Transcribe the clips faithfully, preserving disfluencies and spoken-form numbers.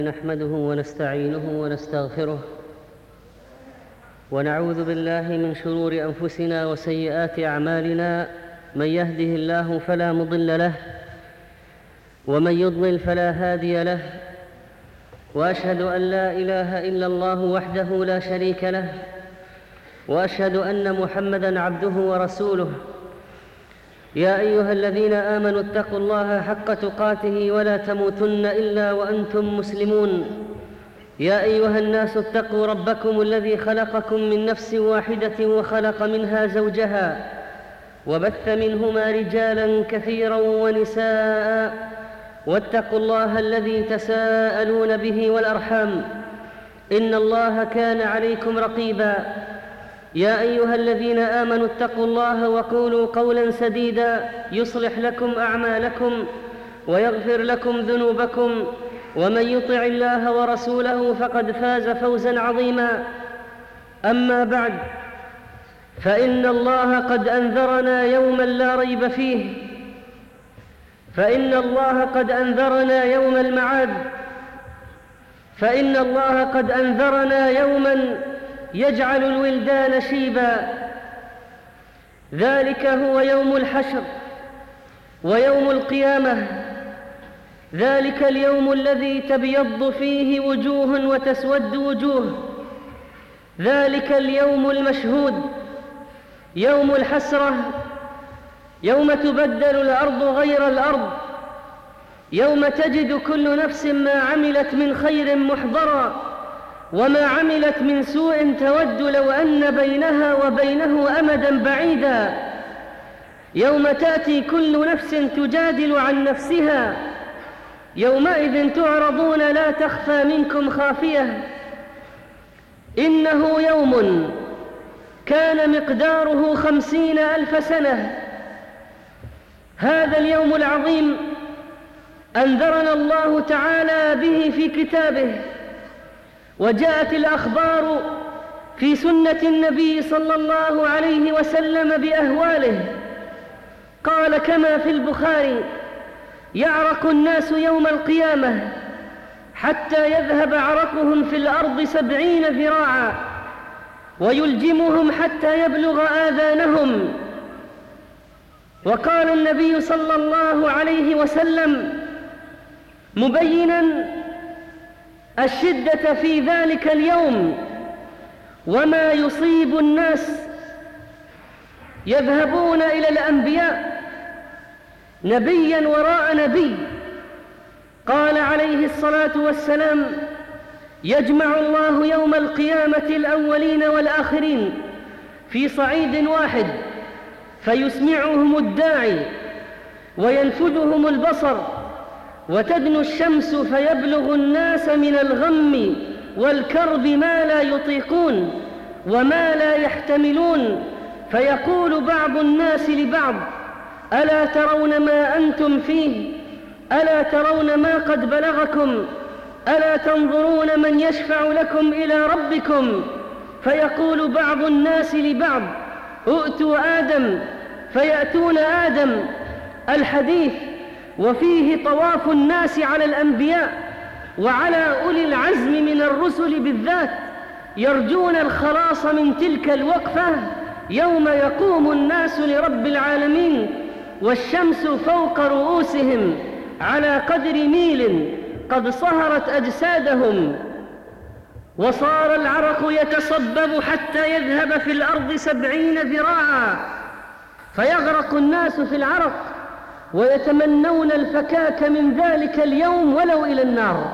نحمده ونستعينه ونستغفره ونعوذ بالله من شرور أنفسنا وسيئات أعمالنا. من يهده الله فلا مضل له ومن يضلل فلا هادي له، وأشهد أن لا إله إلا الله وحده لا شريك له، وأشهد أن محمدًا عبده ورسوله. يا أيها الذين آمنوا اتقوا الله حق تقاته ولا تموتن إلا وأنتم مسلمون. يا أيها الناس اتقوا ربكم الذي خلقكم من نفس واحدة وخلق منها زوجها وبث منهما رجالا كثيرا ونساء، واتقوا الله الذي تساءلون به والأرحام، إن الله كان عليكم رقيبا. يا أيها الذين آمنوا اتقوا الله وقولوا قولا سديدا يصلح لكم أعمالكم ويغفر لكم ذنوبكم، ومن يطع الله ورسوله فقد فاز فوزا عظيما. أما بعد، فإن الله قد أنذرنا يوما لا ريب فيه، فإن الله قد أنذرنا يوم المعاد، فإن الله قد أنذرنا يوما يجعل الولدان شيبا. ذلك هو يوم الحشر ويوم القيامة، ذلك اليوم الذي تبيض فيه وجوه وتسود وجوه، ذلك اليوم المشهود، يوم الحسرة، يوم تبدل الأرض غير الأرض، يوم تجد كل نفس ما عملت من خير محضرا، وما عملت من سوء تود لو أن بينها وبينه أمدا بعيدا. يوم تأتي كل نفس تجادل عن نفسها، يومئذ تعرضون لا تخفى منكم خافية. إنه يوم كان مقداره خمسين ألف سنة. هذا اليوم العظيم أنذرنا الله تعالى به في كتابه، وجاءت الأخبار في سنة النبي صلى الله عليه وسلم بأهواله. قال كما في البخاري: يعرق الناس يوم القيامة حتى يذهب عرقهم في الأرض سبعين ذراعا، ويلجمهم حتى يبلغ آذانهم. وقال النبي صلى الله عليه وسلم مبيناً الشدة في ذلك اليوم وما يصيب الناس: يذهبون إلى الأنبياء نبياً وراء نبي. قال عليه الصلاة والسلام: يجمع الله يوم القيامة الأولين والآخرين في صعيد واحد، فيسمعهم الداعي وينفذهم البصر، وتدنو الشمس فيبلغ الناس من الغم والكرب ما لا يطيقون وما لا يحتملون، فيقول بعض الناس لبعض: ألا ترون ما أنتم فيه؟ ألا ترون ما قد بلغكم؟ ألا تنظرون من يشفع لكم إلى ربكم؟ فيقول بعض الناس لبعض: ائتوا آدم، فيأتون آدم. الحديث وفيه طواف الناس على الأنبياء وعلى أولي العزم من الرسل بالذات، يرجون الخلاص من تلك الوقفة يوم يقوم الناس لرب العالمين، والشمس فوق رؤوسهم على قدر ميل قد صهرت أجسادهم، وصار العرق يتصبب حتى يذهب في الأرض سبعين ذراعا، فيغرق الناس في العرق ويتمنون الفكاك من ذلك اليوم ولو إلى النار.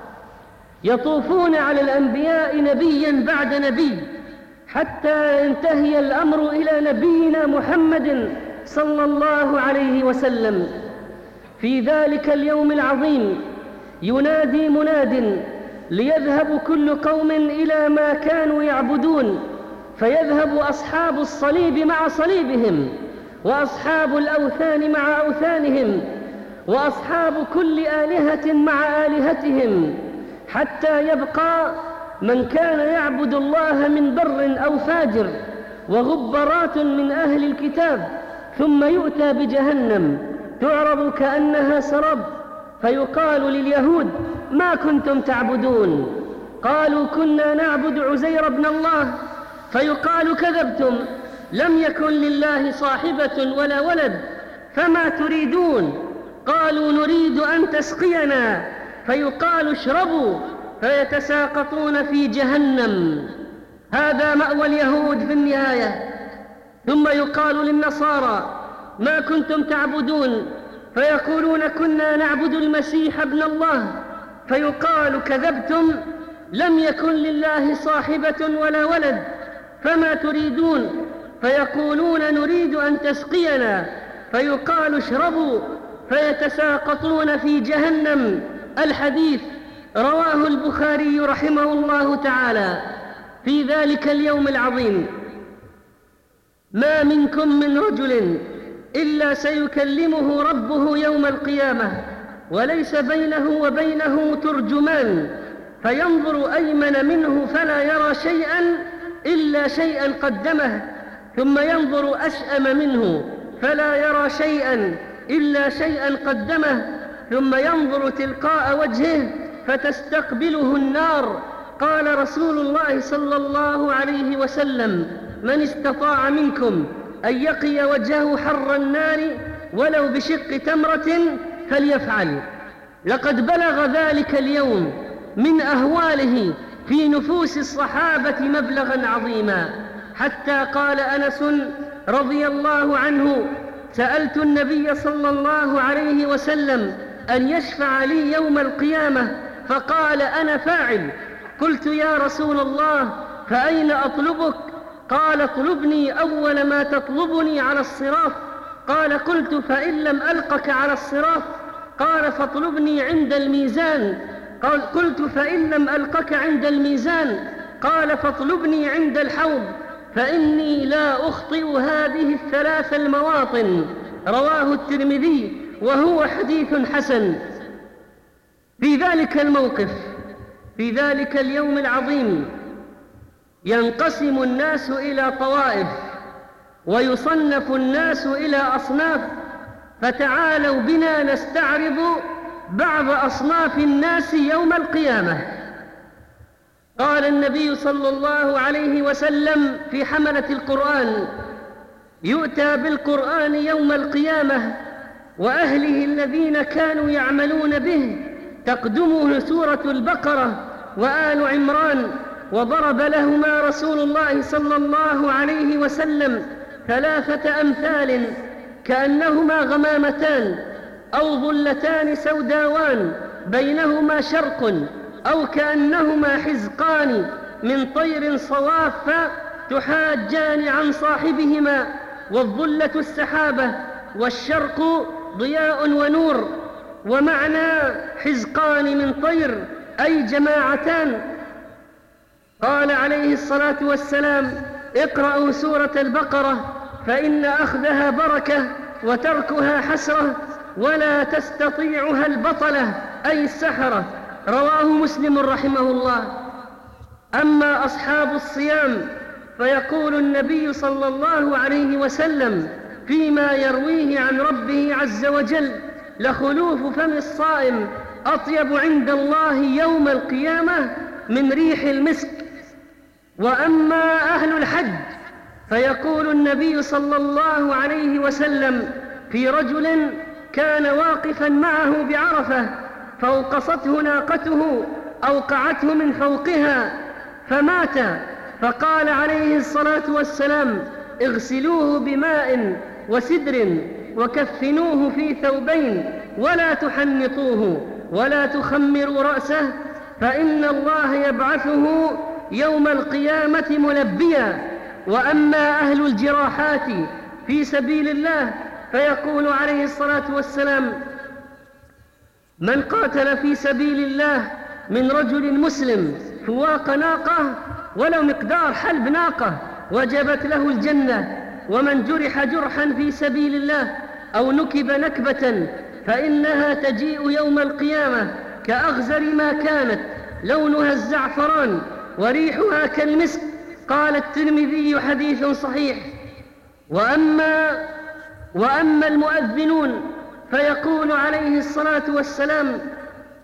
يطوفون على الأنبياء نبيا بعد نبي حتى ينتهي الأمر إلى نبينا محمد صلى الله عليه وسلم. في ذلك اليوم العظيم ينادي مناد ليذهب كل قوم إلى ما كانوا يعبدون، فيذهب أصحاب الصليب مع صليبهم، وأصحاب الأوثان مع أوثانهم، وأصحاب كل آلهة مع آلهتهم، حتى يبقى من كان يعبد الله من بر أو فاجر، وغبرات من أهل الكتاب. ثم يؤتى بجهنم تعرض كأنها سراب، فيقال لليهود: ما كنتم تعبدون؟ قالوا كنا نعبد عزير بن الله. فيقال كذبتم، لم يكن لله صاحبة ولا ولد، فما تريدون؟ قالوا نريد أن تسقينا. فيقال اشربوا، فيتساقطون في جهنم. هذا مأوى اليهود في النهاية. ثم يقال للنصارى ما كنتم تعبدون؟ فيقولون كنا نعبد المسيح ابن الله. فيقال كذبتم، لم يكن لله صاحبة ولا ولد، فما تريدون؟ فيقولون نريد أن تسقينا. فيقال اشربوا، فيتساقطون في جهنم. الحديث رواه البخاري رحمه الله تعالى. في ذلك اليوم العظيم ما منكم من رجل إلا سيكلمه ربه يوم القيامة، وليس بينه وبينه ترجمان، فينظر أيمن منه فلا يرى شيئا إلا شيئا قدمه، ثم ينظر أشأم منه فلا يرى شيئا إلا شيئا قدمه، ثم ينظر تلقاء وجهه فتستقبله النار. قال رسول الله صلى الله عليه وسلم: من استطاع منكم أن يقي وجهه حر النار ولو بشق تمرة فليفعل. لقد بلغ ذلك اليوم من أهواله في نفوس الصحابة مبلغا عظيما، حتى قال أنس رضي الله عنه: سألت النبي صلى الله عليه وسلم أن يشفع لي يوم القيامة، فقال أنا فاعل. قلت يا رسول الله فأين أطلبك؟ قال اطلبني أول ما تطلبني على الصراط. قال قلت فإن لم ألقك على الصراط؟ قال فاطلبني عند الميزان. قال قلت فإن لم ألقك عند الميزان؟ قال فاطلبني عند الحوض، فإني لا أخطئ هذه الثلاث المواطن. رواه الترمذي وهو حديث حسن. في ذلك الموقف، في ذلك اليوم العظيم، ينقسم الناس إلى طوائف ويصنف الناس إلى أصناف. فتعالوا بنا نستعرض بعض أصناف الناس يوم القيامة. قال النبي صلى الله عليه وسلم في حملة القرآن: يؤتى بالقرآن يوم القيامة وأهله الذين كانوا يعملون به، تقدمه سورة البقرة وآل عمران. وضرب لهما رسول الله صلى الله عليه وسلم ثلاثة أمثال كأنهما غمامتان أو ظلتان سوداوان بينهما شرق، أو كأنهما حزقان من طير صواف تحاجان عن صاحبهما. والظلة السحابة والشرق ضياء ونور. ومعنى حزقان من طير أي جماعتان. قال عليه الصلاة والسلام: اقرأوا سورة البقرة فإن أخذها بركة وتركها حسرة، ولا تستطيعها البطلة أي السحرة. رواه مسلم رحمه الله. أما أصحاب الصيام فيقول النبي صلى الله عليه وسلم فيما يرويه عن ربه عز وجل: لخلوف فم الصائم أطيب عند الله يوم القيامة من ريح المسك. وأما أهل الحج فيقول النبي صلى الله عليه وسلم في رجل كان واقفا معه بعرفة فأوقصته ناقته أوقعته من فوقها فمات، فقال عليه الصلاة والسلام: اغسلوه بماء وسدر وكفنوه في ثوبين ولا تحنطوه ولا تخمروا رأسه، فإن الله يبعثه يوم القيامة ملبيا. وأما أهل الجراحات في سبيل الله فيقول عليه الصلاة والسلام: من قاتل في سبيل الله من رجل مسلم فواق ناقة ولو مقدار حلب ناقة وجبت له الجنة. ومن جرح جرحا في سبيل الله أو نكب نكبة فإنها تجيء يوم القيامة كأغزر ما كانت، لونها الزعفران وريحها كالمسك. قال الترمذي: حديث صحيح. وأما, وأما المؤذنون فيقول عليه الصلاة والسلام: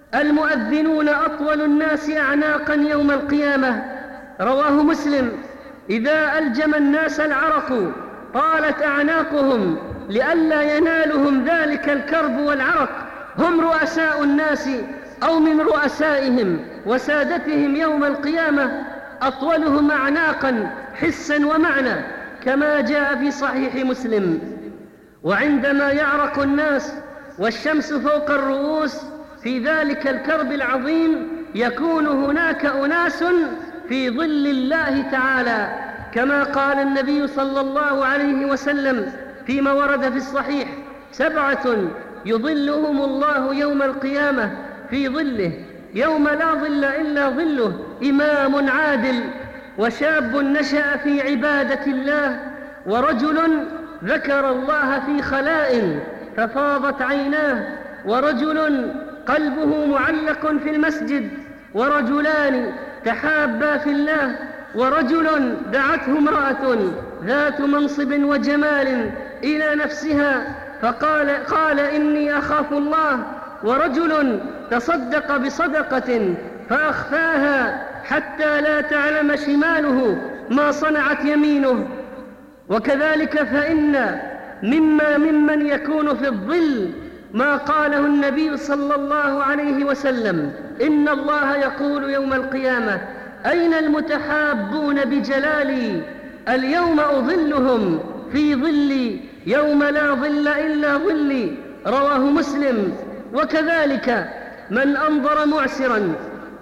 المؤذنون أطول الناس أعناقا يوم القيامة. رواه مسلم: إذا ألجم الناس العرق طالت أعناقهم لئلا ينالهم ذلك الكرب والعرق. هم رؤساء الناس أو من رؤسائهم وسادتهم يوم القيامة أطولهم أعناقا حسا ومعنى، كما جاء في صحيح مسلم. وعندما يعرق الناس والشمس فوق الرؤوس في ذلك الكرب العظيم يكون هناك أناس في ظل الله تعالى، كما قال النبي صلى الله عليه وسلم فيما ورد في الصحيح: سبعة يظلهم الله يوم القيامة في ظله يوم لا ظل إلا ظله: إمام عادل، وشاب نشأ في عبادة الله، ورجل ذكر الله في خلاء ففاضت عيناه، ورجل قلبه معلق في المسجد، ورجلان تحابا في الله، ورجل دعته امرأة ذات منصب وجمال إلى نفسها فقال قال إني أخاف الله، ورجل تصدق بصدقة فأخفاها حتى لا تعلم شماله ما صنعت يمينه. وكذلك فإن مما ممن يكون في الظل ما قاله النبي صلى الله عليه وسلم: إن الله يقول يوم القيامة: أين المتحابون بجلالي؟ اليوم أظلهم في ظلي يوم لا ظل إلا ظلي. رواه مسلم. وكذلك من أنظر معسرا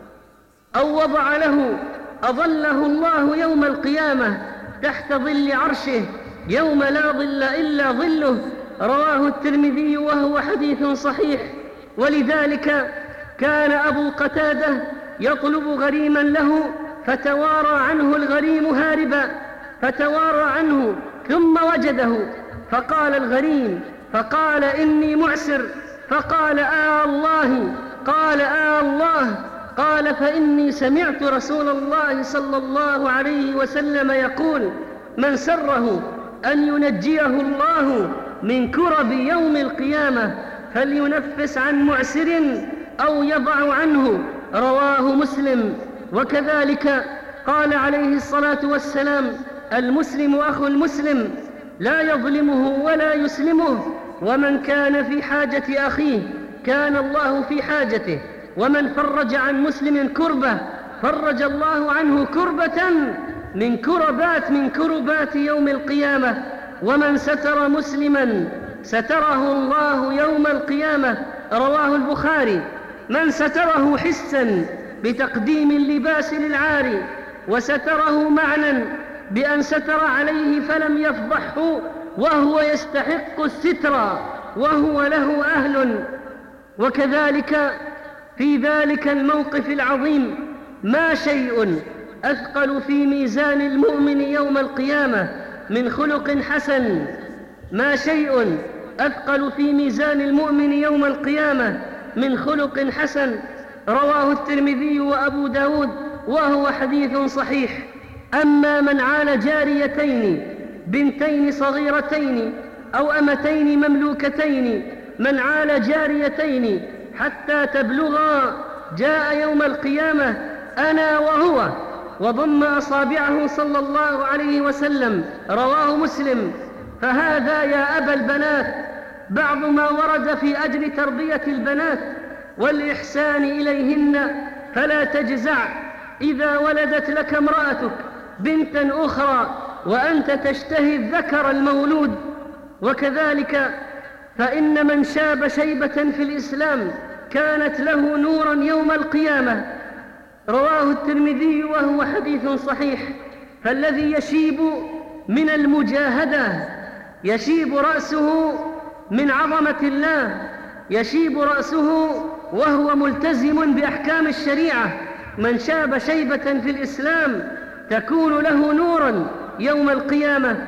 أو وضع له أظله الله يوم القيامة تحت ظل عرشه يوم لا ظل إلا ظله. رواه الترمذي وهو حديث صحيح. ولذلك كان أبو قتادة يطلب غريما له فتوارى عنه الغريم هاربا، فتوارى عنه ثم وجده فقال الغريم فقال: إني معسر. فقال: آه الله. قال: آه الله. قال: فإني سمعت رسول الله صلى الله عليه وسلم يقول: من سره أن ينجيه الله من كرب يوم القيامة فلينفس عن معسر أو يضع عنه. رواه مسلم. وكذلك قال عليه الصلاة والسلام: المسلم أخو المسلم لا يظلمه ولا يسلمه، ومن كان في حاجة أخيه كان الله في حاجته، ومن فرج عن مسلم كربة فرج الله عنه كربة من كربات من كربات يوم القيامة، ومن ستر مسلما ستره الله يوم القيامة. رواه البخاري. من ستره حسا بتقديم اللباس للعاري، وستره معنى بأن ستر عليه فلم يفضحه وهو يستحق الستر وهو له أهل. وكذلك في ذلك الموقف العظيم ما شيء أثقل في ميزان المؤمن يوم القيامة من خلق حسن، ما شيء أثقل في ميزان المؤمن يوم القيامة من خلق حسن. رواه الترمذي وأبو داود وهو حديث صحيح. أما من عال جاريتين بنتين صغيرتين أو أمتين مملوكتين، من عال جاريتين حتى تبلغا جاء يوم القيامة أنا وهو وضم أصابعه صلى الله عليه وسلم. رواه مسلم. فهذا يا أبا البنات بعض ما ورد في أجل تربية البنات والإحسان إليهن، فلا تجزع إذا ولدت لك امرأتك بنتا أخرى وأنت تشتهي الذكر المولود. وكذلك فإن من شاب شيبة في الإسلام كانت له نورا يوم القيامة. رواه الترمذي وهو حديث صحيح. فالذي يشيب من المجاهدة يشيب رأسه من عظمة الله، يشيب رأسه وهو ملتزم بأحكام الشريعة. من شاب شيبة في الإسلام تكون له نورا يوم القيامة.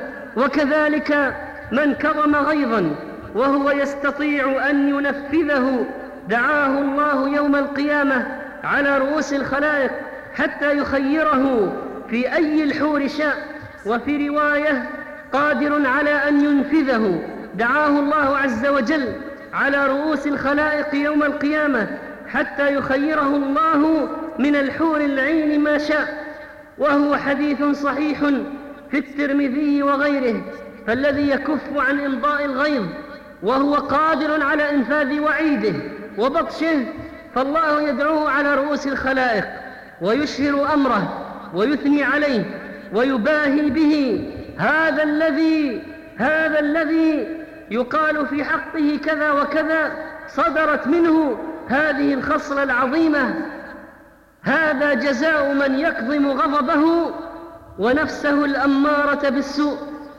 وكذلك من كظم غيظا وهو يستطيع أن ينفذه دعاه الله يوم القيامة على رؤوس الخلائق حتى يخيره في أي الحور شاء. وفي رواية قادر على أن ينفذه دعاه الله عز وجل على رؤوس الخلائق يوم القيامة حتى يخيره الله من الحور العين ما شاء. وهو حديث صحيح في الترمذي وغيره. فالذي يكف عن إمضاء الغيظ وهو قادر على إنفاذ وعيده وبطشه فالله يدعوه على رؤوس الخلائق ويشهر أمره ويثني عليه ويباهي به. هذا الذي هذا الذي يقال في حقه كذا وكذا، صدرت منه هذه الخصلة العظيمة. هذا جزاء من يكظم غضبه ونفسه الأمارة بالسوء.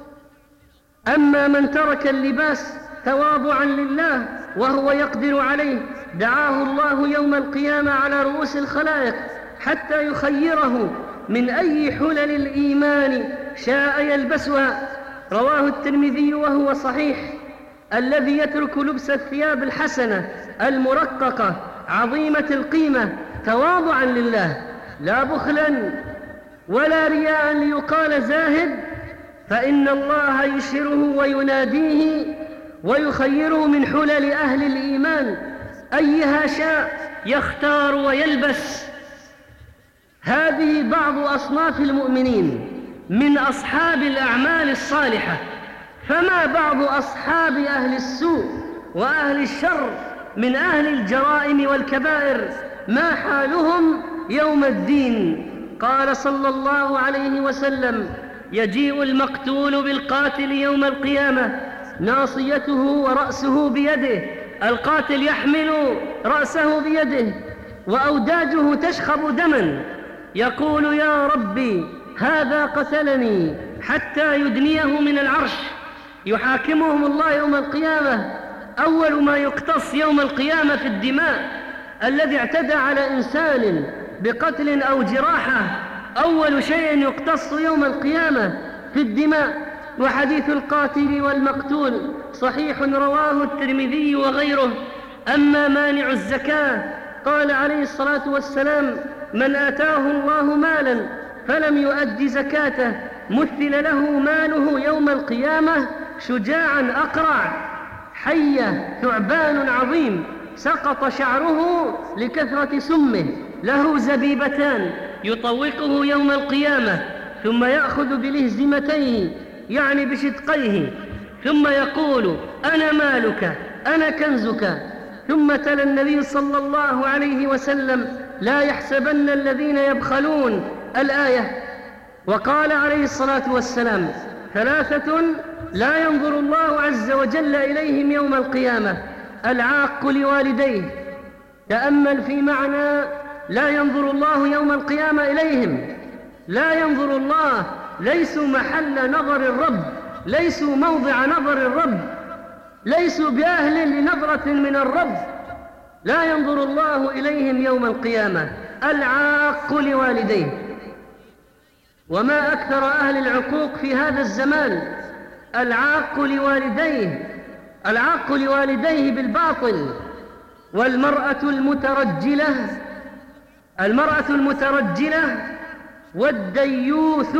أما من ترك اللباس تواضعا لله وهو يقدر عليه، دعاه الله يوم القيامة على رؤوس الخلائق حتى يخيره من أي حلل الإيمان شاء يلبسها. رواه الترمذي وهو صحيح. الذي يترك لبس الثياب الحسنة المرققة عظيمة القيمة تواضعا لله لا بخلا ولا رياء ليقال زاهد، فإن الله يشهره ويناديه ويخيره من حلل أهل الإيمان أيها شاء يختار ويلبس. هذه بعض أصناف المؤمنين من أصحاب الأعمال الصالحة. فما بعض أصحاب أهل السوء وأهل الشر من أهل الجرائم والكبائر؟ ما حالهم يوم الدين؟ قال صلى الله عليه وسلم: يجيء المقتول بالقاتل يوم القيامة ناصيته ورأسه بيده. القاتل يحمل رأسه بيده وأوداجه تشخب دما، يقول: يا ربي هذا قتلني، حتى يدنيه من العرش. يحاكمهم الله يوم القيامة. أول ما يقتص يوم القيامة في الدماء، الذي اعتدى على إنسان بقتل أو جراحة أول شيء يقتص يوم القيامة في الدماء. وحديث القاتل والمقتول صحيح رواه الترمذي وغيره. أما مانع الزكاة قال عليه الصلاة والسلام: من آتاه الله مالا فلم يؤد زكاته مثل له ماله يوم القيامة شجاعا أقرع، حية ثعبان عظيم سقط شعره لكثرة سمه، له زبيبتان يطوقه يوم القيامة، ثم يأخذ بلهزمتيه يعني بشدقيه، ثم يقول: أنا مالك أنا كنزك. ثم تلا النبي صلى الله عليه وسلم: لا يحسبن الذين يبخلون الآية. وقال عليه الصلاة والسلام: ثلاثة لا ينظر الله عز وجل إليهم يوم القيامة: العاق لوالديه. تأمل في معنى لا ينظر الله يوم القيامة إليهم. لا ينظر الله، ليسوا محل نظر الرب، ليسوا موضع نظر الرب، ليسوا بأهل لنظرة من الرب. لا ينظر الله إليهم يوم القيامة. العاق لوالديه. وما أكثر أهل العقوق في هذا الزمان. العاق لوالديه، العاق لوالديه بالباطل. والمرأة المترجلة، المرأة المترجلة والديوث،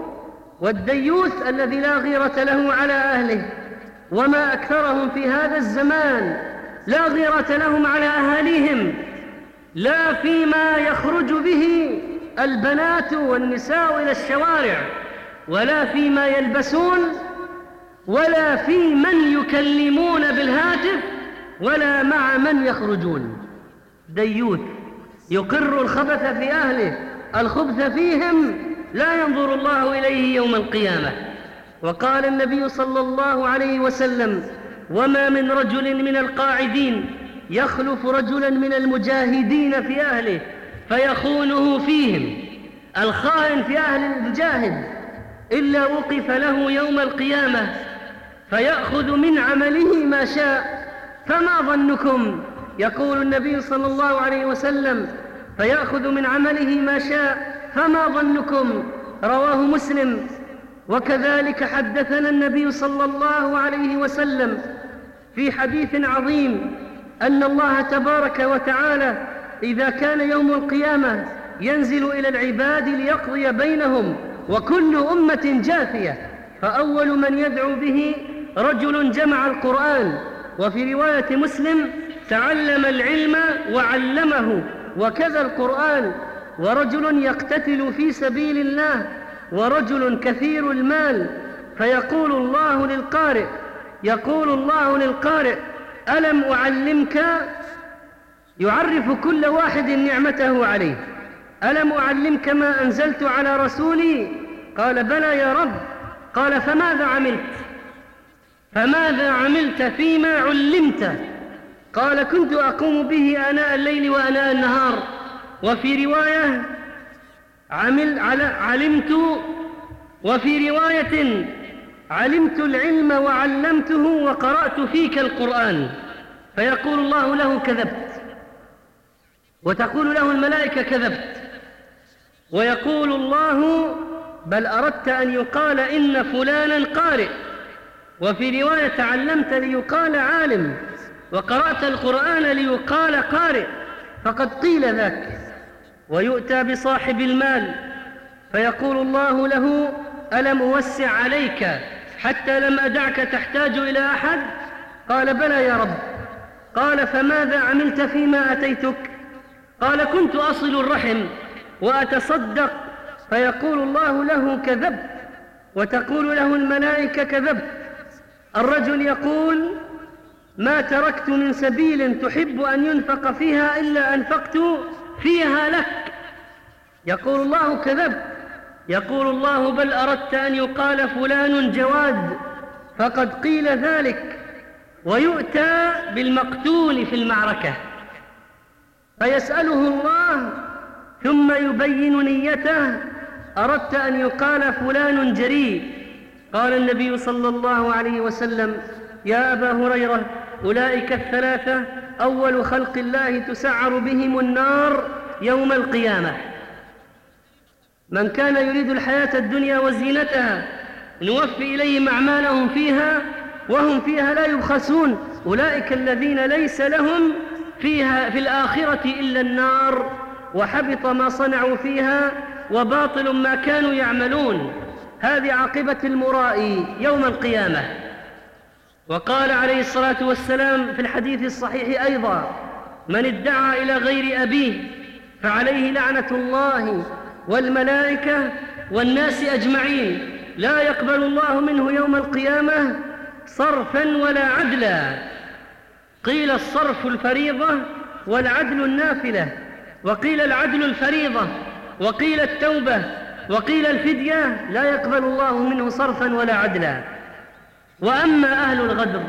والديوث الذي لا غيرة له على أهله. وما أكثرهم في هذا الزمان لا غيرة لهم على أهاليهم، لا فيما يخرج به البنات والنساء إلى الشوارع، ولا فيما يلبسون، ولا في من يكلمون بالهاتف، ولا مع من يخرجون. ديوث يقر الخبث في أهله، الخبث فيهم، لا ينظر الله إليه يوم القيامة. وقال النبي صلى الله عليه وسلم: وما من رجل من القاعدين يخلف رجلا من المجاهدين في أهله فيخونه فيهم، الخائن في أهل المجاهد، إلا وقف له يوم القيامة فيأخذ من عمله ما شاء. فما ظنكم؟ يقول النبي صلى الله عليه وسلم: فيأخذ من عمله ما شاء. فما ظنكم؟ رواه مسلم. وكذلك حدثنا النبي صلى الله عليه وسلم في حديث عظيم أن الله تبارك وتعالى إذا كان يوم القيامة ينزل إلى العباد ليقضي بينهم وكل أمة جاثية، فأول من يدعو به رجل جمع القرآن. وفي رواية مسلم: تعلم العلم وعلمه، وكذا القرآن. ورجل يقتتل في سبيل الله، ورجل كثير المال، فيقول الله للقارئ يقول الله للقارئ ألم أعلمك، يعرف كل واحد نعمته عليه. ألم أعلمك ما أنزلت على رسولي؟ قال بلى يا رب. قال فماذا عملت فماذا عملت فيما علمت؟ قال كنت أقوم به آناء الليل وآناء النهار. وفي رواية عمل علمت وفي رواية علمت العلم وعلمته وقرأت فيك القرآن. فيقول الله له كذبت، وتقول له الملائكة كذبت، ويقول الله بل أردت أن يقال إن فلانا قارئ. وفي رواية تعلمت ليقال عالم، وقرأت القرآن ليقال قارئ، فقد قيل ذاك. ويؤتى بصاحب المال فيقول الله له ألم أوسع عليك حتى لم أدعك تحتاج إلى أحد؟ قال بلى يا رب. قال فماذا عملت فيما أتيتك؟ قال كنت أصل الرحم وأتصدق. فيقول الله له كذبت، وتقول له الملائكة كذبت. الرجل يقول ما تركت من سبيل تحب أن ينفق فيها إلا أنفقت فيها لك. يقول الله كذبت. يقول الله بل أردت أن يقال فلان جواد، فقد قيل ذلك. ويؤتى بالمقتول في المعركة فيسأله الله ثم يبين نيته، أردت أن يقال فلان جريء. قال النبي صلى الله عليه وسلم يا أبا هريرة أولئك الثلاثة أول خلق الله تسعر بهم النار يوم القيامة: من كان يريد الحياة الدنيا وزينتها نوفي إليهم أعمالهم فيها وهم فيها لا يبخسون، أولئك الذين ليس لهم فيها في الآخرة إلا النار، وحبط ما صنعوا فيها وباطل ما كانوا يعملون. هذه عاقبة المرائي يوم القيامة. وقال عليه الصلاة والسلام في الحديث الصحيح أيضا: من ادعى إلى غير أبيه فعليه لعنة الله والملائكة والناس أجمعين، لا يقبل الله منه يوم القيامة صرفا ولا عدلا. قيل الصرف الفريضة والعدل النافلة، وقيل العدل الفريضة، وقيل التوبة، وقيل الفدية، لا يقبل الله منه صرفا ولا عدلا. وأما أهل الغدر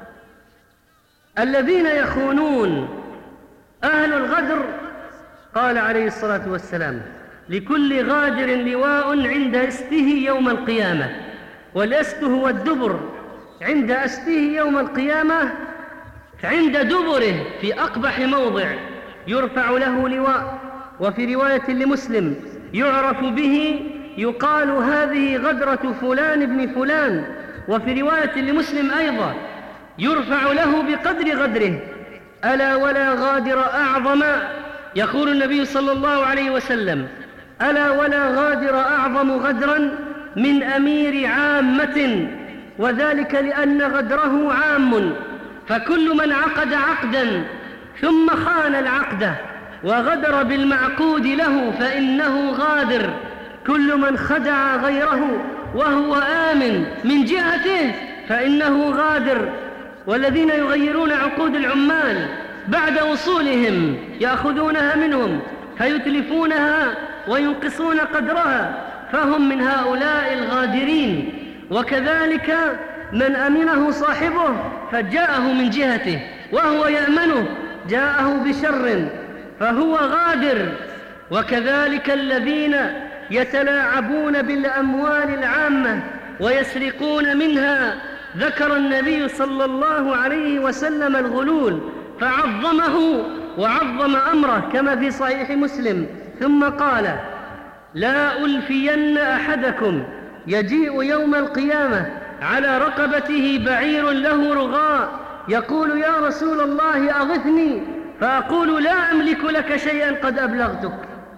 الذين يخونون، أهل الغدر قال عليه الصلاة والسلام: لكل غادر لواء عند استه يوم القيامة. والأست هو الدبر، عند أسته يوم القيامة عند دبره في أقبح موضع يرفع له لواء. وفي رواية لمسلم: يعرف به يقال هذه غدرة فلان ابن فلان. وفي رواية لمسلم أيضا: يرفع له بقدر غدره. ألا ولا غادر أعظم، يقول النبي صلى الله عليه وسلم: ألا ولا غادر أعظم غدرا من أمير عامة، وذلك لأن غدره عام، فكل من عقد عقدا ثم خان العقد وغدر بالمعقود له فإنه غادر. كل من خدع غيره وهو آمن من جهته فإنه غادر. والذين يغيرون عقود العمال بعد وصولهم يأخذونها منهم فيتلفونها وينقصون قدرها، فهم من هؤلاء الغادرين. وكذلك من أمنه صاحبه فجاءه من جهته وهو يأمنه جاءه بشر فهو غادر. وكذلك الذين يتلاعبون بالأموال العامة ويسرقون منها، ذكر النبي صلى الله عليه وسلم الغلول فعظمه وعظم أمره كما في صحيح مسلم، ثم قال: لا ألفين أحدكم يجيء يوم القيامة على رقبته بعير له رغاء يقول: يا رسول الله أغثني، فأقول: لا أملك لك شيئا قد أبلغتك.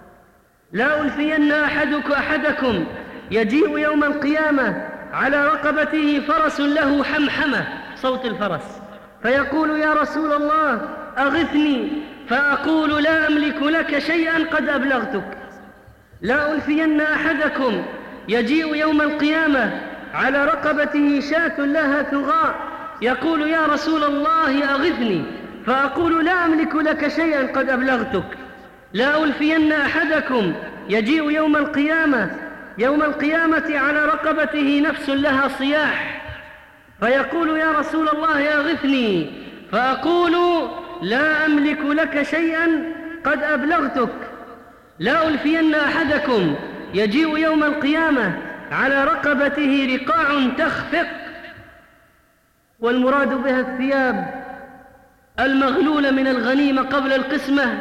لا ألفين أحدك أحدكم يجيء يوم القيامة على رقبته فرس له حمحمة، صوت الفرس، فيقول: يا رسول الله أغثني فأقول لا أملك لك شيئا قد أبلغتك. لا ألفين أحدكم يجيء يوم القيامة على رقبته شاة لها ثغاء يقول يا رسول الله أغثني فأقول لا أملك لك شيئا قد أبلغتك. لا ألفين أحدكم يجيء يوم القيامة يوم القيامة على رقبته نفس لها صياح فيقول يا رسول الله أغثني فأقول لا أملك لك شيئا قد أبلغتك. لا ألفين أحدكم يجيء يوم القيامة على رقبته رقاع تخفق، والمراد بها الثياب المغلولة من الغنيمة قبل القسمة،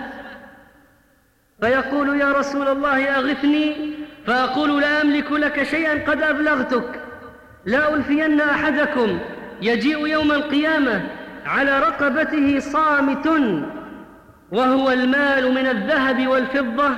فيقول يا رسول الله أغثني فأقول لا أملك لك شيئا قد أبلغتك. لا ألفين أحدكم يجيء يوم القيامة على رقبته صامت وهو المال من الذهب والفضة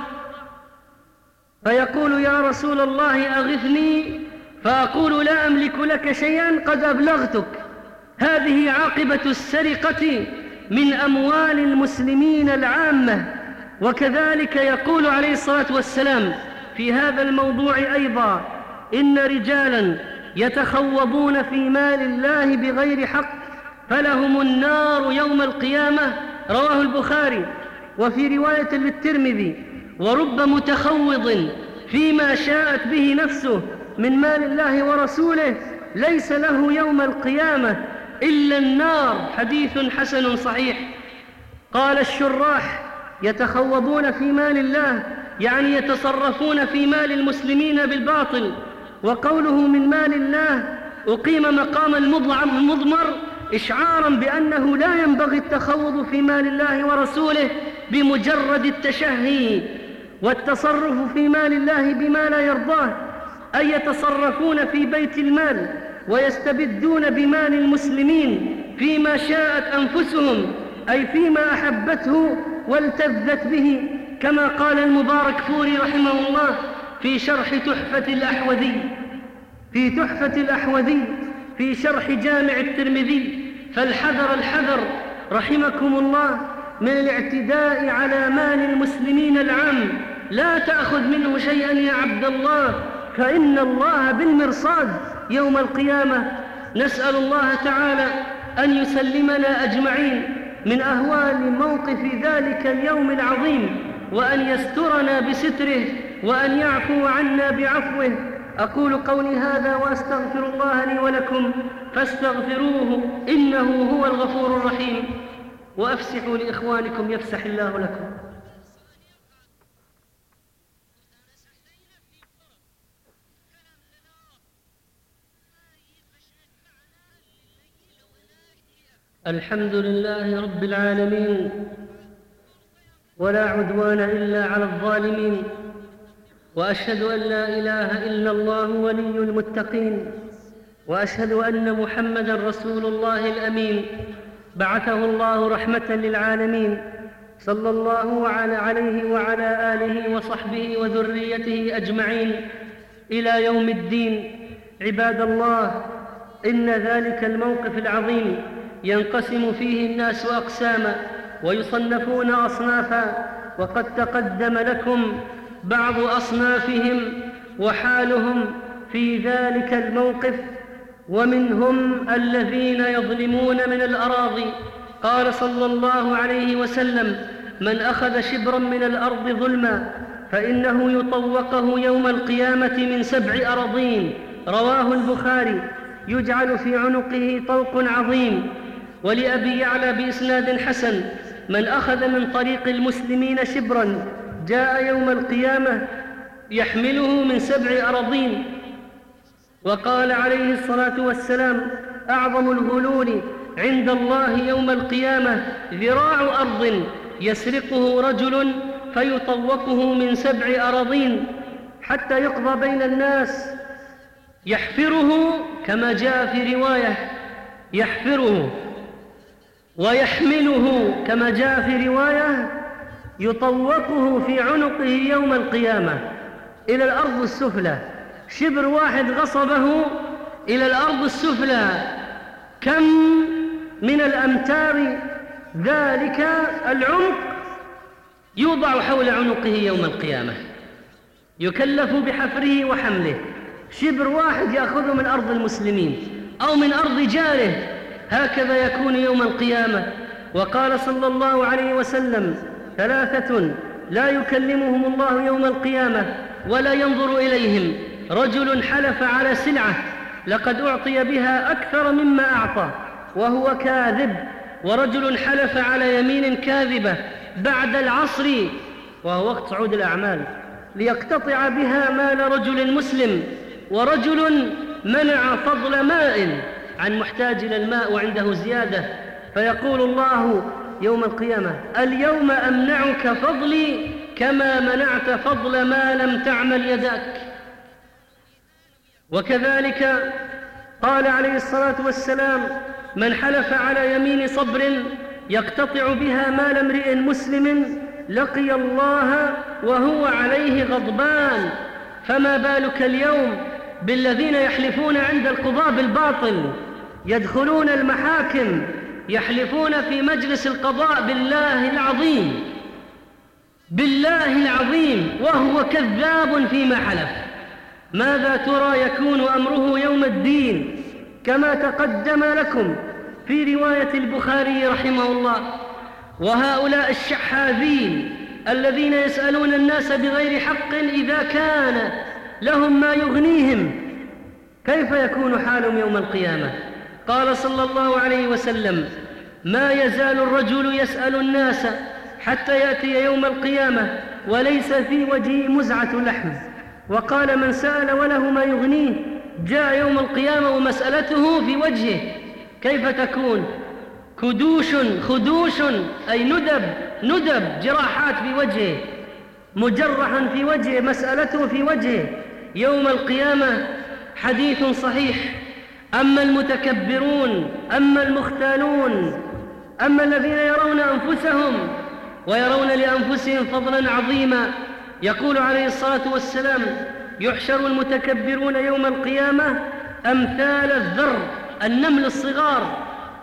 فيقول يا رسول الله أغثني فأقول لا أملك لك شيئا قد أبلغتك. هذه عاقبة السرقة من أموال المسلمين العامة. وكذلك يقول عليه الصلاة والسلام في هذا الموضوع أيضا إن رجالا يتخوضون في مال الله بغير حق فلهم النار يوم القيامة، رواه البخاري. وفي رواية للترمذي ورب متخوض فيما شاءت به نفسه من مال الله ورسوله ليس له يوم القيامة إلا النار، حديث حسن صحيح. قال الشراح يتخوضون في مال الله يعني يتصرفون في مال المسلمين بالباطل، وقوله من مال الله أقيم مقام المضمر إشعارا بأنه لا ينبغي التخوض في مال الله ورسوله بمجرد التشهي والتصرف في مال الله بما لا يرضاه، أي يتصرفون في بيت المال ويستبدون بمال المسلمين فيما شاءت أنفسهم أي فيما أحبته والتذت به، كما قال المباركفوري رحمه الله في شرح تحفة الأحوذي في تحفة الأحوذي في شرح جامع الترمذي: فالحذر الحذر رحمكم الله من الاعتداء على مال المسلمين العام، لا تأخذ منه شيئا يا عبد الله فإن الله بالمرصاد يوم القيامة. نسأل الله تعالى أن يسلمنا أجمعين من أهوال موقف ذلك اليوم العظيم، وأن يسترنا بستره، وأن يعفو عنا بعفوه. أقول قولي هذا وأستغفر الله لي ولكم فاستغفروه إنه هو الغفور الرحيم، وأفسحوا لإخوانكم يفسح الله لكم. الحمد لله رب العالمين، ولا عدوان إلا على الظالمين، وأشهد أن لا إله إلا الله ولي المتقين، وأشهد أن محمدًا رسول الله الأمين بعثه الله رحمة للعالمين، صلى الله عليه وعلى آله وصحبه وذريته أجمعين إلى يوم الدين. عباد الله، إن ذلك الموقف العظيم ينقسم فيه الناس أقساما ويصنفون أصنافا، وقد تقدم لكم بعض أصنافهم وحالهم في ذلك الموقف. ومنهم الذين يظلمون من الأراضي. قال صلى الله عليه وسلم: من أخذ شبرا من الأرض ظلما فإنه يطوقه يوم القيامة من سبع أراضين، رواه البخاري. يجعل في عنقه طوق عظيم. ولأبي يعلى بإسناد حسن: من أخذ من طريق المسلمين شبرا جاء يوم القيامة يحمله من سبع أراضين. وقال عليه الصلاة والسلام: أعظم الغلول عند الله يوم القيامة ذراع أرض يسرقه رجل فيطوقه من سبع أراضين حتى يقضى بين الناس، يحفره كما جاء في رواية يحفره، ويحمله كما جاء في رواية يطوقه في عنقه يوم القيامة إلى الأرض السفلى. شبر واحد غصبه إلى الأرض السفلى، كم من الأمتار ذلك العنق يوضع حول عنقه يوم القيامة، يكلف بحفره وحمله، شبر واحد يأخذه من أرض المسلمين أو من أرض جاره، هكذا يكون يوم القيامة. وقال صلى الله عليه وسلم: ثلاثة لا يكلمهم الله يوم القيامة ولا ينظر إليهم: رجل حلف على سلعة لقد أعطي بها أكثر مما أعطى وهو كاذب، ورجل حلف على يمين كاذبة بعد العصر وهو وقت صعود الأعمال ليقتطع بها مال رجل مسلم، ورجل منع فضل ماء عن محتاج إلى الماء وعنده زيادة، فيقول الله يوم القيامة: اليوم أمنعك فضلي كما منعت فضل ما لم تعمل يداك. وكذلك قال عليه الصلاة والسلام: من حلف على يمين صبر يقتطع بها مال امرئ مسلم لقي الله وهو عليه غضبان. فما بالك اليوم بالذين يحلفون عند القضاء بالباطل، يدخلون المحاكم يحلفون في مجلس القضاء بالله العظيم بالله العظيم وهو كذاب فيما حلف. ماذا ترى يكون أمره يوم الدين؟ كما تقدم لكم في رواية البخاري رحمه الله: وهؤلاء الشحاذين الذين يسألون الناس بغير حق إذا كان لهم ما يغنيهم كيف يكون حالهم يوم القيامة؟ قال صلى الله عليه وسلم: ما يزال الرجل يسأل الناس حتى يأتي يوم القيامة وليس في وجهه مزعة لحم. وقال: من سأل وله ما يغنيه جاء يوم القيامة ومسألته في وجهه. كيف تكون؟ كدوش خدوش أي ندب ندب جراحات في وجهه، مجرحا في وجهه، مسألته في وجهه يوم القيامة. حديث صحيح: أما المتكبرون، أما المختالون، أما الذين يرون أنفسهم ويرون لأنفسهم فضلا عظيما. يقول عليه الصلاة والسلام: يحشر المتكبرون يوم القيامة أمثال الذر، النمل الصغار،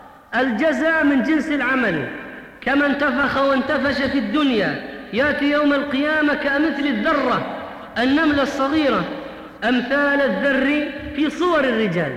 الجزاء من جنس العمل، كما انتفخ وانتفش في الدنيا يأتي يوم القيامة كمثل الذرة، النملة الصغيرة، أمثال الذر في صور الرجال،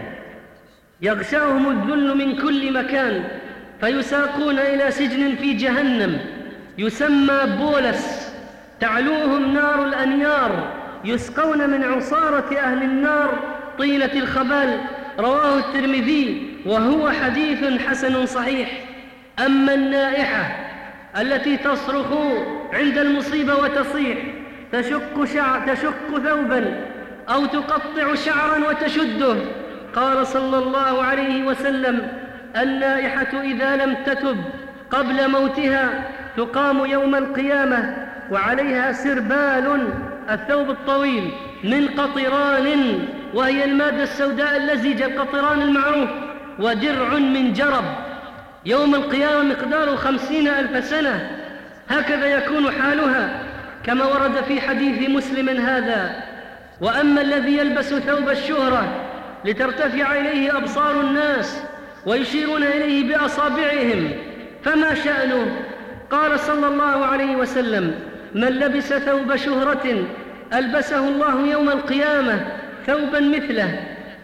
يغشاهم الذل من كل مكان، فيساقون إلى سجن في جهنم يسمى بولس، تعلوهم نار الأنيار، يسقون من عصارة أهل النار طيلة الخبال. رواه الترمذي وهو حديث حسن صحيح. أما النائحة التي تصرخ عند المصيبة وتصيح، تشق, شعر تشق ثوبا أو تقطع شعرا وتشده، قال صلى الله عليه وسلم: النائحة إذا لم تتب قبل موتها تقام يوم القيامة وعليها سربال، الثوب الطويل، من قطران، وهي المادة السوداء اللزجة، القطران المعروف، ودرع من جرب، يوم القيامة مقداره خمسين ألف سنة. هكذا يكون حالها كما ورد في حديث مسلم هذا. وأما الذي يلبس ثوب الشهرة لترتفع إليه أبصار الناس ويشيرون إليه بأصابعهم فما شأنه؟ قال صلى الله عليه وسلم: من لبس ثوب شهرة ألبسه الله يوم القيامة ثوبا مثله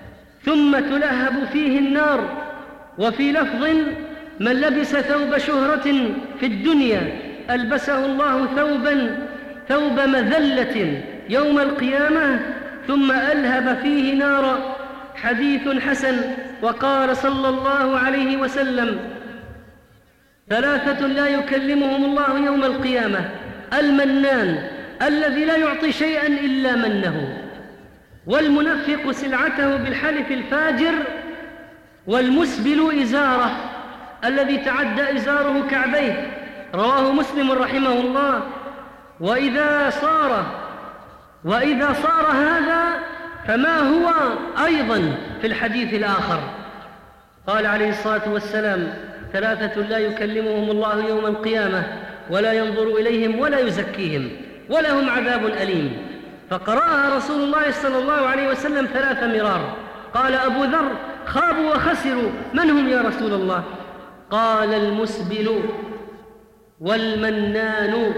ثم تلهب فيه النار. وفي لفظ: من لبس ثوب شهرة في الدنيا ألبسه الله ثوبا ثوب مذلة يوم القيامة ثم ألهب فيه نارا. حديث حسن. وقال صلى الله عليه وسلم: ثلاثة لا يكلمهم الله يوم القيامة: المنان الذي لا يعطي شيئا إلا منه، والمنفق سلعته بالحلف الفاجر، والمسبل إزاره الذي تعدى إزاره كعبيه. رواه مسلم رحمه الله. وإذا صار وإذا صار هذا فما هو أيضا في الحديث الآخر؟ قال عليه الصلاة والسلام: ثلاثة لا يكلمهم الله يوم القيامة ولا ينظر إليهم ولا يزكيهم ولهم عذاب أليم. فقرأها رسول الله صلى الله عليه وسلم ثلاث مرار. قال أبو ذر: خابوا وخسروا، من هم يا رسول الله؟ قال المسبل والمنان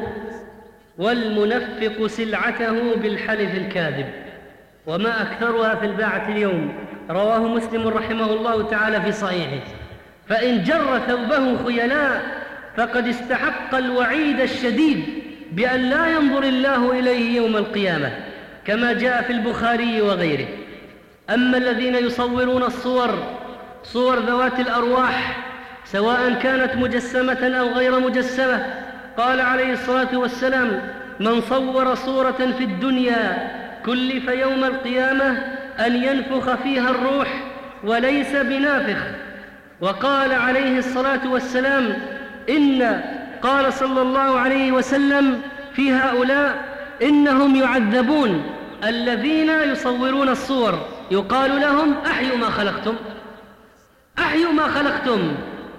والمنفق سلعته بالحلف الكاذب. وما أكثرها في الباعة اليوم. رواه مسلم رحمه الله تعالى في صحيحه. فإن جر ثوبه خيلاء فقد استحق الوعيد الشديد بأن لا ينظر الله إليه يوم القيامة، كما جاء في البخاري وغيره. أما الذين يصورون الصور صور ذوات الأرواح سواء كانت مجسمة أو غير مجسمة، قال عليه الصلاة والسلام: من صور صورة في الدنيا كلف يوم القيامة أن ينفخ فيها الروح وليس بنافخ. وقال عليه الصلاة والسلام: إن قال صلى الله عليه وسلم في هؤلاء: إنهم يعذبون الذين يصورون الصور، يقال لهم: أحيوا ما خلقتم، أحيوا ما خلقتم.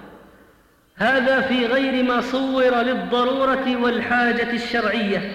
هذا في غير ما صور للضرورة والحاجة الشرعية.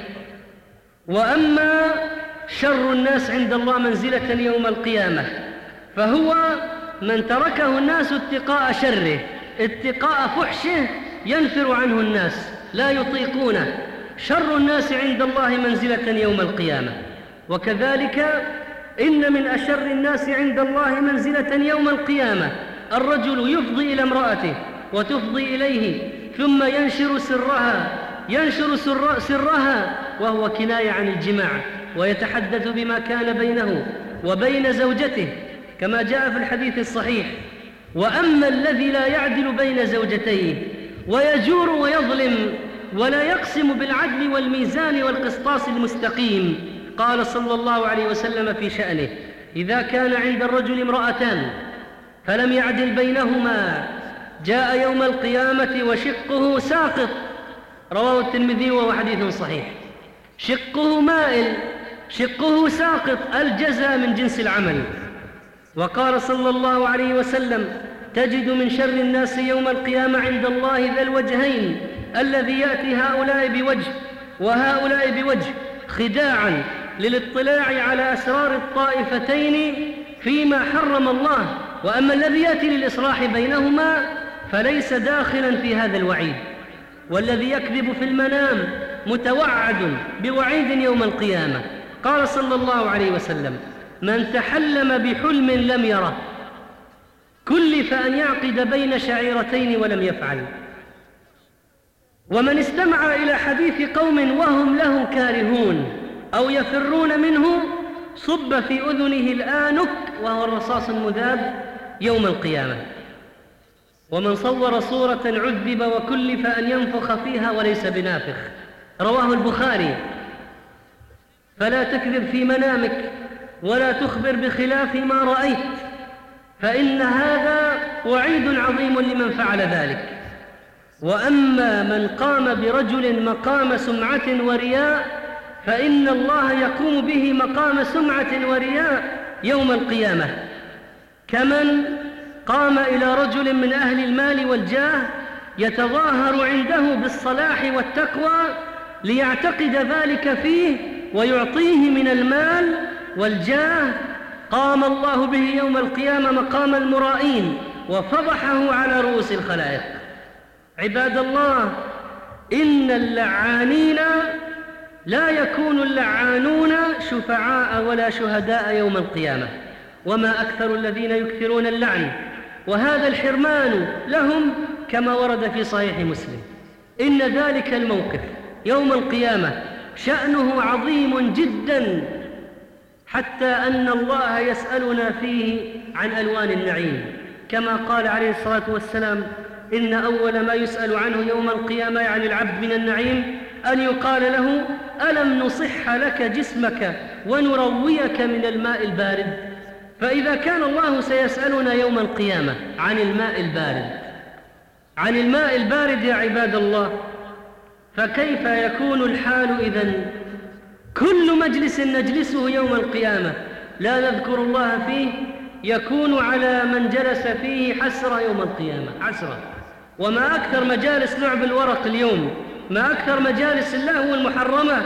وأما شر الناس عند الله منزلة يوم القيامة فهو من تركه الناس اتقاء شره، اتقاء فحشه ينفر عنه الناس لا يطيقونه. شر الناس عند الله منزلة يوم القيامة. وكذلك إن من أشر الناس عند الله منزلة يوم القيامة الرجل يفضي إلى امرأته وتفضي إليه ثم ينشر سرها ينشر سر سرها وهو كناية عن الجماع، ويتحدث بما كان بينه وبين زوجته كما جاء في الحديث الصحيح. وأما الذي لا يعدل بين زوجتيه ويجور ويظلم ولا يقسم بالعدل والميزان والقسطاس المستقيم، قال صلى الله عليه وسلم في شأنه: إذا كان عند الرجل امرأتان فلم يعدل بينهما جاء يوم القيامة وشقه ساقط. رواه الترمذي وهو حديث صحيح. شقه مائل، شقه ساقط، الجزاء من جنس العمل. وقال صلى الله عليه وسلم: تجد من شر الناس يوم القيامة عند الله ذا الوجهين الذي يأتي هؤلاء بوجه وهؤلاء بوجه خداعا للاطلاع على أسرار الطائفتين فيما حرم الله. وأما الذي يأتي للإصلاح بينهما فليس داخلا في هذا الوعيد. والذي يكذب في المنام متوعد بوعيد يوم القيامة. قال صلى الله عليه وسلم: من تحلم بحلم لم يره كلف أن يعقد بين شعيرتين ولم يفعل. ومن استمع إلى حديث قوم وهم له كارهون أو يفرون منه صب في أذنه الآنك وهو الرصاص المذاب يوم القيامة. ومن صور صورة عذب وكلف أن ينفخ فيها وليس بنافخ. رواه البخاري. فلا تكذب في منامك ولا تخبر بخلاف ما رأيت، فإن هذا وعيد عظيم لمن فعل ذلك. وأما من قام برجل مقام سمعة ورياء فإن الله يقوم به مقام سمعة ورياء يوم القيامة، كمن قام إلى رجل من أهل المال والجاه يتظاهر عنده بالصلاح والتقوى ليعتقد ذلك فيه ويعطيه من المال والجاه، قام الله به يوم القيامة مقام المرائين وفضحه على رؤوس الخلائق. عباد الله، إن اللعانين لا يكون اللعانون شفعاء ولا شهداء يوم القيامة، وما أكثر الذين يكثرون اللعن، وهذا الحرمان لهم كما ورد في صحيح مسلم. إن ذلك الموقف يوم القيامة شأنه عظيم جدا، حتى أن الله يسألنا فيه عن ألوان النعيم، كما قال عليه الصلاة والسلام: إن أول ما يسأل عنه يوم القيامة يعني العبد من النعيم أن يقال له: ألم نصح لك جسمك ونرويك من الماء البارد؟ فإذا كان الله سيسألنا يوم القيامة عن الماء البارد عن الماء البارد يا عباد الله، فكيف يكون الحال إذن؟ كل مجلس نجلسه يوم القيامة لا نذكر الله فيه يكون على من جلس فيه حسرة يوم القيامة، حسرة. وما أكثر مجالس لعب الورق اليوم، ما أكثر مجالس اللهو المحرمة،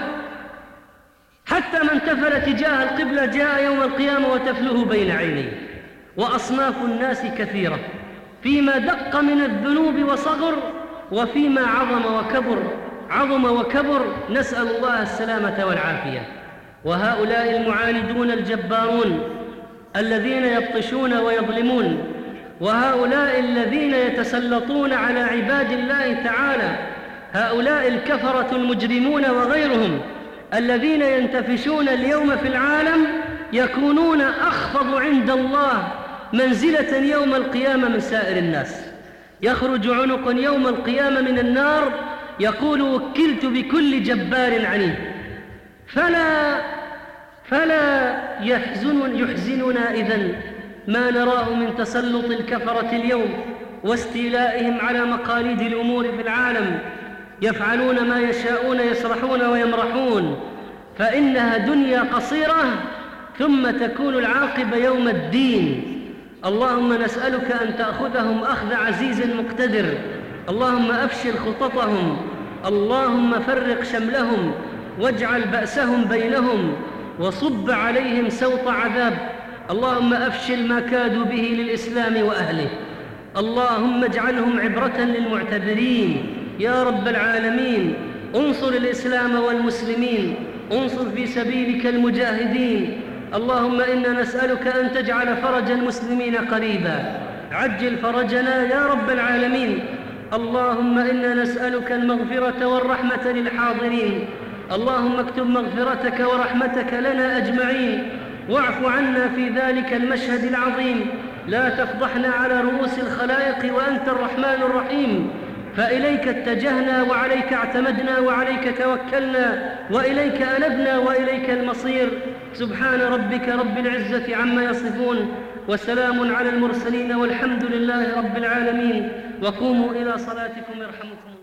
حتى من تفل تجاه القبلة جاء يوم القيامة وتفله بين عينيه. وأصناف الناس كثيرة، فيما دق من الذنوب وصغر، وفيما عظم وكبر عظم وكبر، نسأل الله السلامة والعافية. وهؤلاء المعاندون الجبارون الذين يبطشون ويظلمون، وهؤلاء الذين يتسلطون على عباد الله تعالى، هؤلاء الكفرة المجرمون وغيرهم الذين ينتفشون اليوم في العالم يكونون أخفض عند الله منزلة يوم القيامة من سائر الناس. يخرج عنق يوم القيامة من النار يقول: وكلت بكل جبار عنيد. فلا فلا يحزن يحزننا إذن ما نراه من تسلط الكفرة اليوم واستيلائهم على مقاليد الأمور في العالم، يفعلون ما يشاءون، يسرحون ويمرحون، فإنها دنيا قصيرة ثم تكون العاقبة يوم الدين. اللهم نسألك أن تأخذهم أخذ عزيز مقتدر، اللهم أفشل خططهم، اللهم فرق شملهم واجعل بأسهم بينهم وصب عليهم سوط عذاب، اللهم أفشل ما كادوا به للإسلام وأهله، اللهم اجعلهم عبرة للمعتبرين يا رب العالمين. انصر الإسلام والمسلمين، انصر في سبيلك المجاهدين. اللهم إنا نسألك أن تجعل فرج المسلمين قريبا، عجل فرجنا يا رب العالمين. اللهم إنا نسألك المغفرة والرحمة للحاضرين، اللهم اكتب مغفرتك ورحمتك لنا أجمعين، واعف عنا في ذلك المشهد العظيم، لا تفضحنا على رؤوس الخلائق وأنت الرحمن الرحيم. فإليك اتجهنا وعليك اعتمدنا وعليك توكلنا وإليك أنبنا وإليك المصير. سبحان ربك رب العزة عما يصفون، وسلام على المرسلين، والحمد لله رب العالمين. وقوموا إلى صلاتكم يرحمكم الله.